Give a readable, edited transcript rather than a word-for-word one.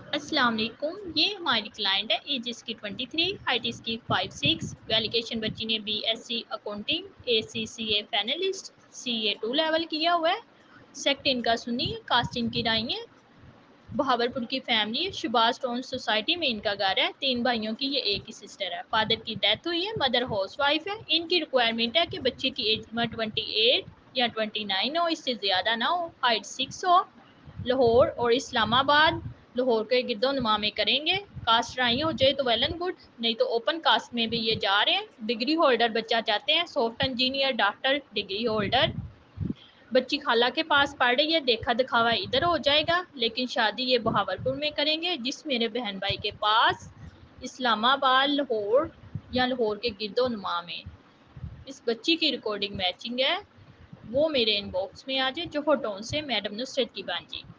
अस्सलाम वालेकुम। ये हमारी क्लाइंट है, एज इसकी 23, हाइट इसकी 5'6", क्वालिफिकेशन बच्ची ने BSc accounting ACCA finalist CA2 level किया हुआ है। सेक्ट इनका सुन्नी है, कास्ट इनकी राई है, बहावलपुर की फैमिली है, शुभाष स्टोन सोसाइटी में इनका घर है। 3 भाइयों की ये एक ही सिस्टर है। फादर की डेथ हुई है, मदर हाउस वाइफ है। इनकी रिक्वायरमेंट है कि बच्चे की एज 28 या 29 हो, इससे ज़्यादा ना हो, हाइट 6 हो। लाहौर और इस्लामाबाद, लाहौर के गिरदोनुमा में करेंगे। कास्ट राई हो जाए तो वेल एंड गुड, नहीं तो ओपन कास्ट में भी ये जा रहे हैं। डिग्री होल्डर बच्चा चाहते हैं, soft engineer, doctor, degree holder. बच्ची खाला के पास पढ़ रही है, देखा दिखावा इधर हो जाएगा, लेकिन शादी ये बहावलपुर में करेंगे, जिस मेरे बहन भाई के पास इस्लामाबाद, लाहौर या लाहौर के गिरदोनुमा में इस बच्ची की रिकॉर्डिंग मैचिंग है, वो मेरे इनबॉक्स में आ जाए। जो फोटोन से मैडम नुसरत की बांजी।